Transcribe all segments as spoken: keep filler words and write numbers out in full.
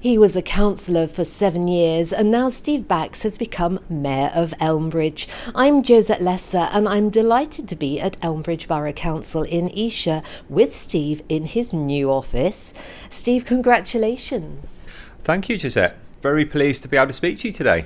He was a councillor for seven years and now Steve Bax has become Mayor of Elmbridge. I'm Josette Lesser and I'm delighted to be at Elmbridge Borough Council in Esher with Steve in his new office. Steve, congratulations. Thank you, Josette. Very pleased to be able to speak to you today.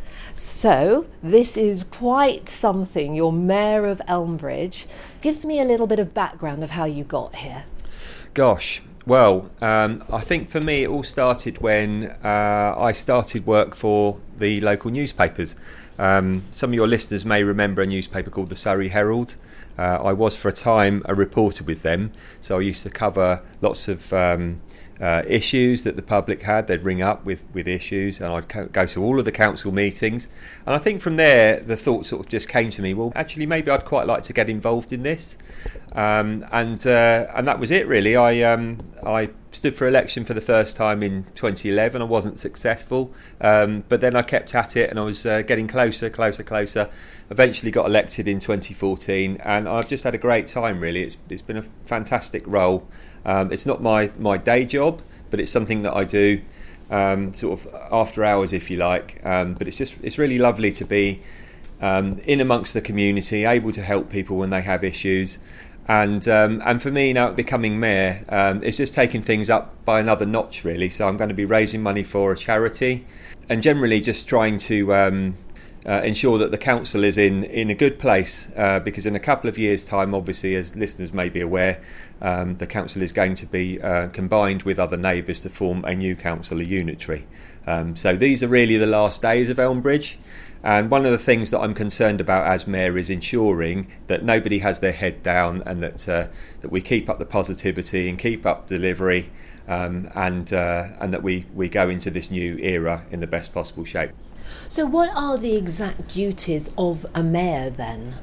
So, this is quite something. You're Mayor of Elmbridge. Give me a little bit of background of how you got here. Gosh, well, um, I think for me it all started when uh, I started work for the local newspapers. Um, some of your listeners may remember a newspaper called the Surrey Herald. Uh, I was for a time a reporter with them, so I used to cover lots of um, uh, issues that the public had. They'd ring up with, with issues and I'd co- go to all of the council meetings. And I think from there the thought sort of just came to me, well, actually maybe I'd quite like to get involved in this. Um, and uh, and that was it really. I um, I stood for election for the first time in twenty eleven. I wasn't successful, um, but then I kept at it and I was uh, getting closer, closer, closer. Eventually got elected in twenty fourteen and I've just had a great time really. It's It's been a fantastic role. Um, it's not my, my day job, but it's something that I do um, sort of after hours if you like. Um, but it's just it's really lovely to be um, in amongst the community, able to help people when they have issues. And um, and for me now becoming mayor, um, it's just taking things up by another notch really. So I'm going to be raising money for a charity and generally just trying to um, uh, ensure that the council is in, in a good place uh, because in a couple of years' time, obviously, as listeners may be aware, um, the council is going to be uh, combined with other neighbours to form a new council, a unitary. Um, so these are really the last days of Elmbridge. And one of the things that I'm concerned about as mayor is ensuring that nobody has their head down and that uh, that we keep up the positivity and keep up delivery um, and uh, and that we, we go into this new era in the best possible shape. So what are the exact duties of a mayor then?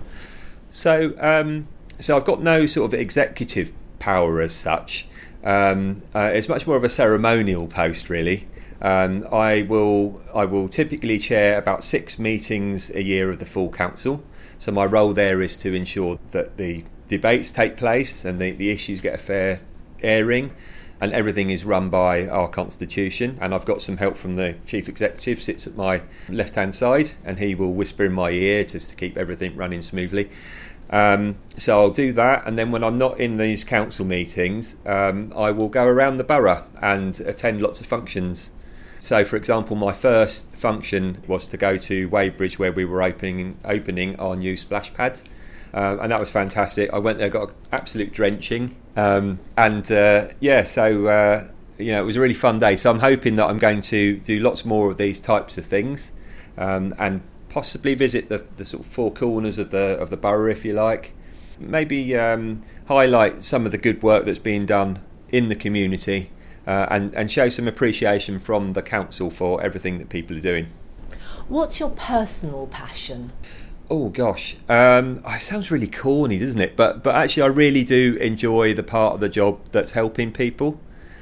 So um, so I've got no sort of executive power as such. Um, uh, it's much more of a ceremonial post really. Um, I will I will typically chair about six meetings a year of the full council. So my role there is to ensure that the debates take place and the, the issues get a fair airing and everything is run by our constitution. And I've got some help from the chief executive, sits at my left hand side and he will whisper in my ear just to keep everything running smoothly. Um, so I'll do that, and then when I'm not in these council meetings, um, I will go around the borough and attend lots of functions. So, for example, my first function was to go to Weybridge where we were opening opening our new splash pad, um, and that was fantastic. I went there, got an absolute drenching, um, and uh, yeah, so uh, you know it was a really fun day. So I'm hoping that I'm going to do lots more of these types of things, um, and possibly visit the, the sort of four corners of the of the borough, if you like. Maybe um, highlight some of the good work that's being done in the community. Uh, and, and show some appreciation from the council for everything that people are doing. What's your personal passion? Oh gosh, um, oh, it sounds really corny, doesn't it? But but actually I really do enjoy the part of the job that's helping people.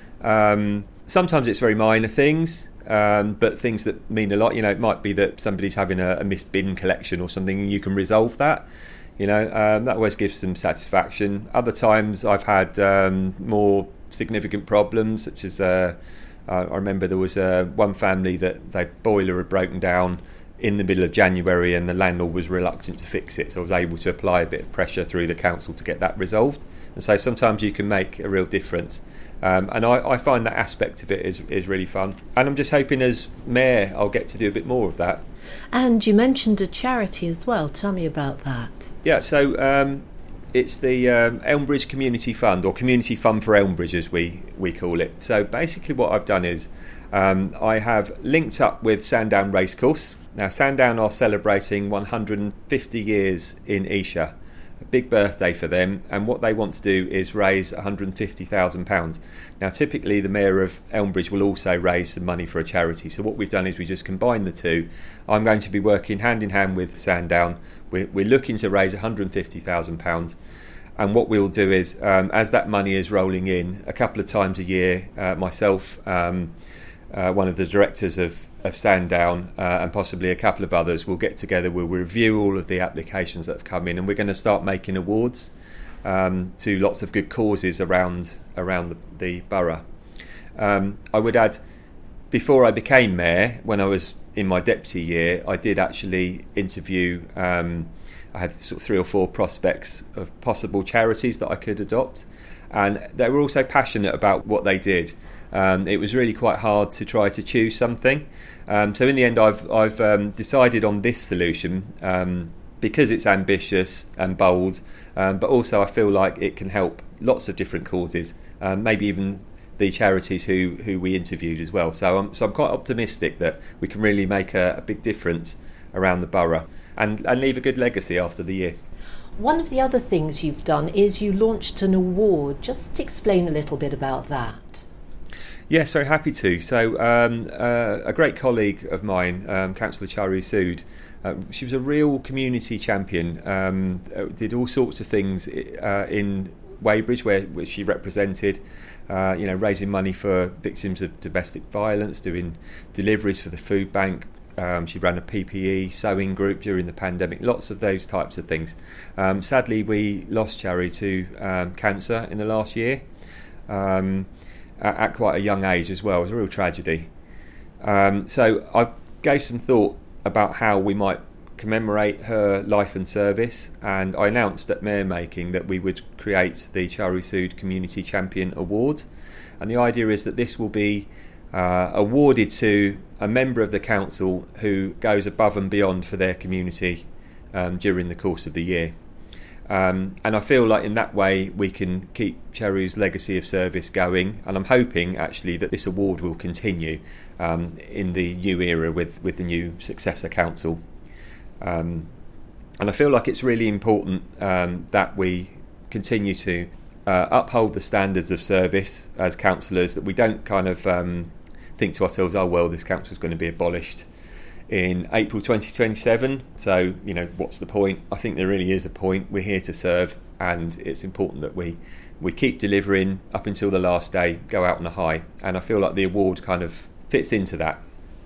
Um, sometimes it's very minor things, um, but things that mean a lot. You know, it might be that somebody's having a, a missed bin collection or something and you can resolve that. You know, um, that always gives some satisfaction. Other times I've had um, more significant problems, such as uh, uh, I remember there was uh, one family that their boiler had broken down in the middle of January and the landlord was reluctant to fix it, so I was able to apply a bit of pressure through the council to get that resolved. And so sometimes you can make a real difference, um, and I, I find that aspect of it is, is really fun, and I'm just hoping as mayor I'll get to do a bit more of that. And you mentioned a charity as well. Tell me about that. Yeah, so um, it's the um, Elmbridge Community Fund, or Community Fund for Elmbridge as we, we call it. So basically what I've done is um, I have linked up with Sandown Racecourse. Now Sandown are celebrating one hundred fifty years in Esher, a big birthday for them, and what they want to do is raise one hundred fifty thousand pounds. Now typically the Mayor of Elmbridge will also raise some money for a charity, so what we've done is we just combined the two. I'm going to be working hand in hand with Sandown. We're, we're looking to raise one hundred fifty thousand pounds, and what we'll do is um, as that money is rolling in a couple of times a year, uh, myself, um, uh, one of the directors of of Sandown uh, and possibly a couple of others will get together, we'll review all of the applications that have come in, and we're going to start making awards um, to lots of good causes around around the, the borough. Um, I would add before I became mayor, when I was in my deputy year, I did actually interview. Um, I had sort of three or four prospects of possible charities that I could adopt, and they were also passionate about what they did. Um, it was really quite hard to try to choose something. Um, so in the end, I've I've um, decided on this solution um, because it's ambitious and bold, um, but also I feel like it can help lots of different causes, um, maybe even the charities who, who we interviewed as well. So I'm so I'm quite optimistic that we can really make a, a big difference around the borough and, and leave a good legacy after the year. One of the other things you've done is you launched an award. Just explain a little bit about that. Yes, very happy to. So um, uh, a great colleague of mine, um, Councillor Charu Sood, uh, she was a real community champion, um, did all sorts of things uh, in Weybridge where, where she represented, uh, you know, raising money for victims of domestic violence, doing deliveries for the food bank. Um, she ran a P P E sewing group during the pandemic, lots of those types of things. Um, sadly, we lost Charu to um, cancer in the last year. Um, at quite a young age as well. It was a real tragedy. Um, so I gave some thought about how we might commemorate her life and service, and I announced at Mayor Making that we would create the Charu Sood Community Champion Award, and the idea is that this will be uh, awarded to a member of the council who goes above and beyond for their community um, during the course of the year. Um, and I feel like in that way we can keep Charu's legacy of service going, and I'm hoping actually that this award will continue um, in the new era with, with the new successor council. Um, and I feel like it's really important um, that we continue to uh, uphold the standards of service as councillors, that we don't kind of um, think to ourselves, oh well, this council's going to be abolished in April twenty twenty-seven, so you know, what's the point? I think there really is a point. We're here to serve, and it's important that we we keep delivering up until the last day, go out on a high, and I feel like the award kind of fits into that.